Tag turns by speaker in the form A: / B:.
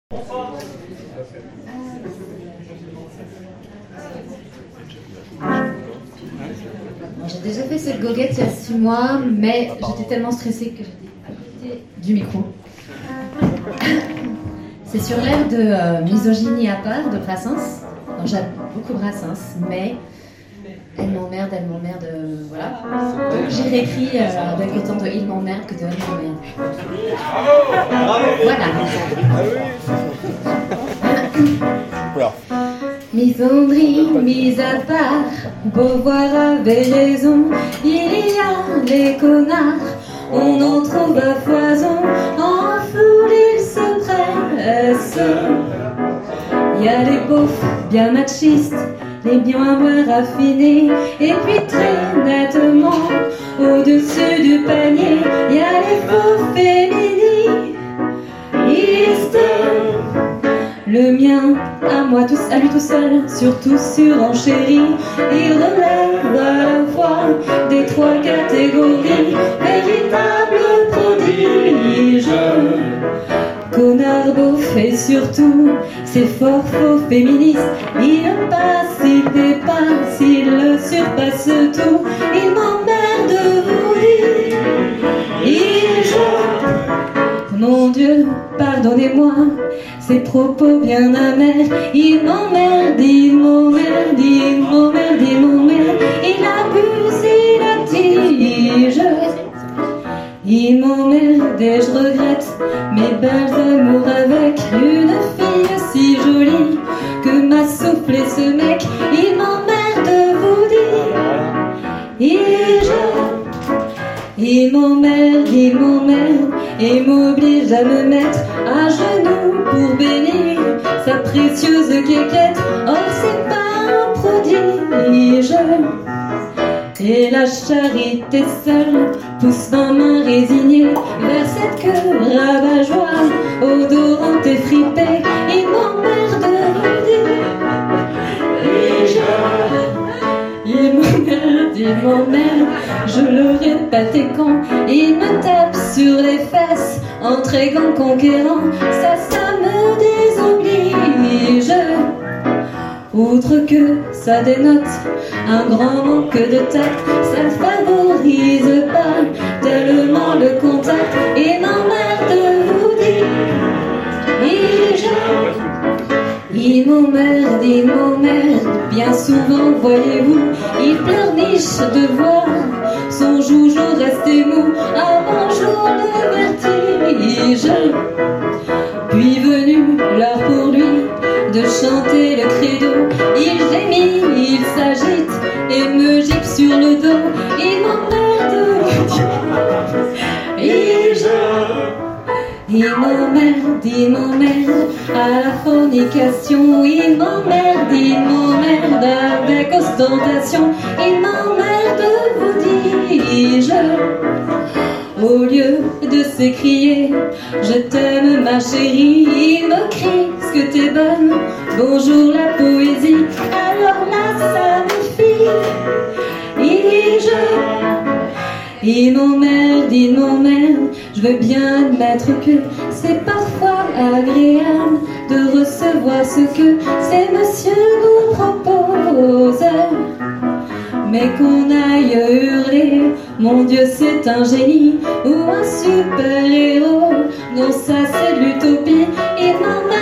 A: J'ai déjà fait cette goguette il y a 6 mois, mais j'étais tellement stressée que j'étais à côté du micro. C'est sur l'air de Misogynie à part de Brassens. J'aime beaucoup Brassens, mais elle m'emmerde, voilà. Donc j'ai réécrit avec autant de il m'emmerde que de elle m'emmerde. Voilà. Misandrie, mise à part, Beauvoir avait raison, il y a les connards, on en trouve à foison, en foule ils se pressent. Il y a les beaufs bien machistes, les bien moins raffinés, et puis très nettement, au-dessus du panier, il y a les faux féministes. Le mien, à lui tout seul, surtout surenchéri, il relève à la fois des 3 catégories, véritable prodige. Connard beauf et surtout, c'est fort faux féministe, il passe, il dépasse, il le surpasse tout, il m'emmerde, vous dis-je. Mon Dieu, pardonnez-moi, ces propos bien amers, il m'emmerde, il m'emmerde, il m'emmerde, il m'emmerde, il abuse, il attige. Il m'emmerde et je regrette mes belles amours avec une fille si jolie que m'a soufflé ce mec. Il m'emmerde, vous dis-je. Il m'emmerde et m'oblige à me mettre à genoux pour bénir sa précieuse quéquette. Or c'est pas un prodige. Et la charité seule pousse ma main résignée vers cette queue rabat-joie, odorante et fripée. Il m'emmerde, il m'emmerde, je le répète et quand il me tape sur les fesses, entraiguant, conquérant, ça me désoblige. Outre que ça dénote un grand manque de tact, ça ne favorise pas tellement le contact. Et m'emmerde, vous dis-je. Il m'emmerde, bien souvent, voyez-vous, il pleurniche de voir son joujou rester mou avant jour le vertige. Puis venu l'heure pour lui de chanter le credo, il gémit, il s'agite et me gicle sur le dos. Il m'emmerde, il m'emmerde à la fornication. Il m'emmerde avec ostentation. Il m'emmerde, vous dis-je. Au lieu de s'écrier je t'aime ma chérie, il me crie ce que t'es bonne, bonjour la poésie. Alors là ça me fie. Il m'emmerde, je veux bien admettre que c'est parfois agréable de recevoir ce que ces messieurs nous proposent. Mais qu'on aille hurler, mon Dieu c'est un génie, ou un super-héros, non ça c'est de l'utopie. Il m'emmerde.